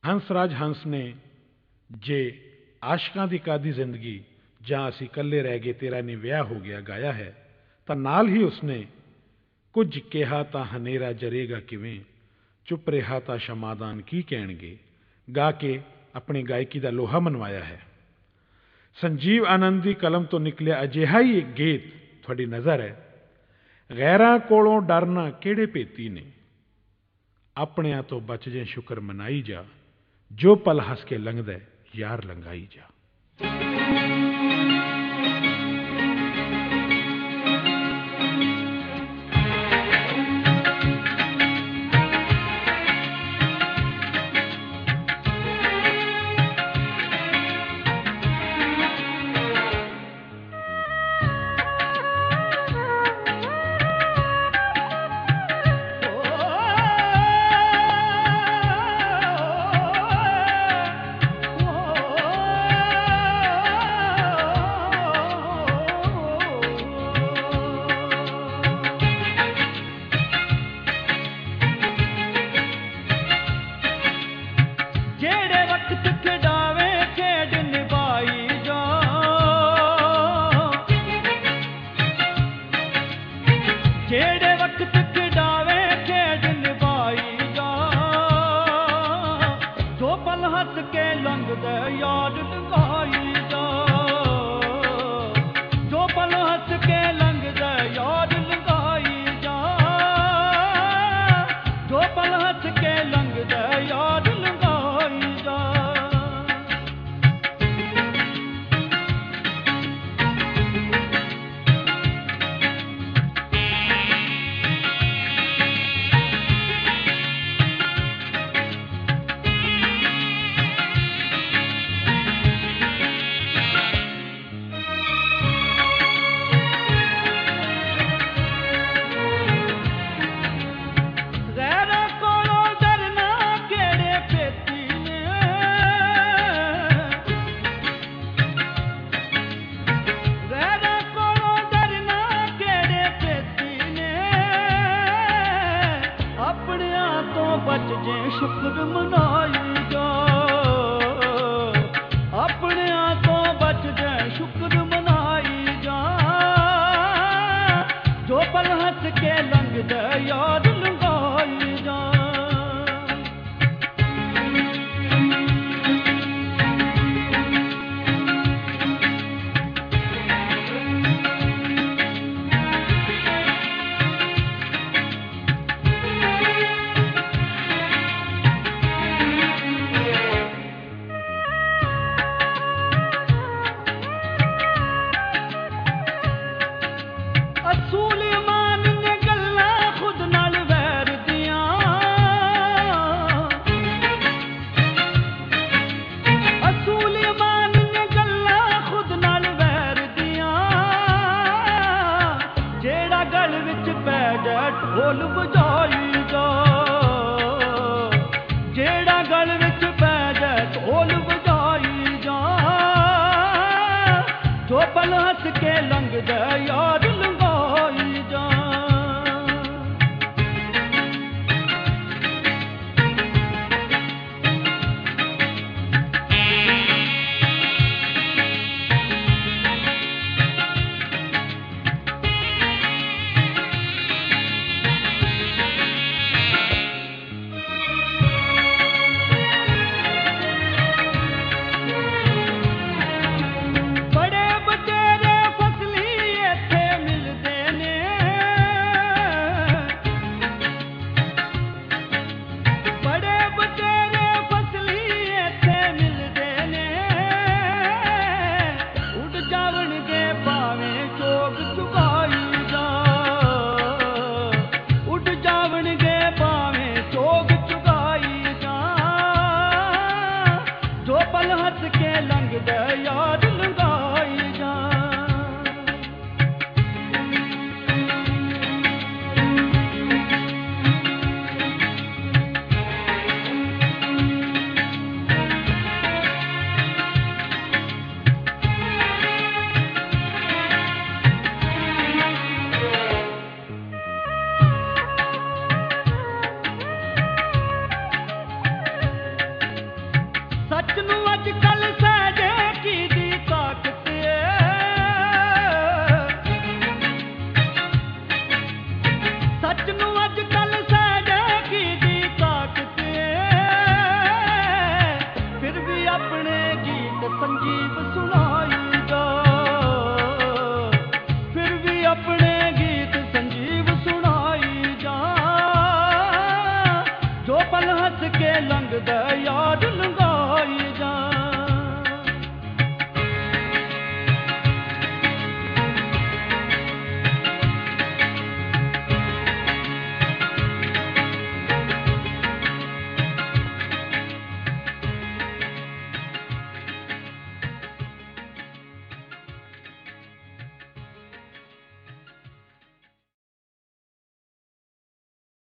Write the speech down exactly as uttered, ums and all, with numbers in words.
हंसराज हंस ने जे आशकां दी कादी जिंदगी ਜਾਂ ਅਸੀਂ ਇਕੱਲੇ ਰਹਿ ਗਏ ਤੇਰਾ ਨਹੀਂ ਵਿਆਹ ਹੋ ਗਿਆ ਗਾਇਆ ਹੈ ਤਾਂ ਨਾਲ ਹੀ ਉਸਨੇ ਕੁਝ ਕਿਹਾ ਤਾਂ ਹਨੇਰਾ ਜਰੇਗਾ ਕਿਵੇਂ ਚੁੱਪ ਰਿਹਾ ਤਾਂ ਸ਼ਮਾਦਾਨ ਕੀ ਕਹਿਣਗੇ ਗਾ ਕੇ ਆਪਣੀ ਗਾਇਕੀ ਦਾ ਲੋਹਾ ਮਨਵਾਇਆ ਹੈ। ਸੰਜੀਵ ਆਨੰਦ ਦੀ ਕਲਮ ਤੋਂ ਨਿਕਲਿਆ ਅਜਿਹਾ ਹੀ ਇੱਕ ਗੀਤ ਤੁਹਾਡੀ ਨਜ਼ਰ ਹੈ। ਗੈਰਾਂ ਕੋਲੋਂ ਡਰਨਾ ਕਿਹੜੇ ਭੇਤੀ ਨੇ ਆਪਣਿਆਂ ਤੋਂ ਬਚ ਜੇ ਸ਼ੁਕਰ ਮਨਾਈ ਜਾ ਜੋ ਪਲ ਹੱਸ ਕੇ ਲੰਘਦਾ ਯਾਰ ਲੰਘਾਈ ਜਾ। सदके लंघदा यार लंघाई जा।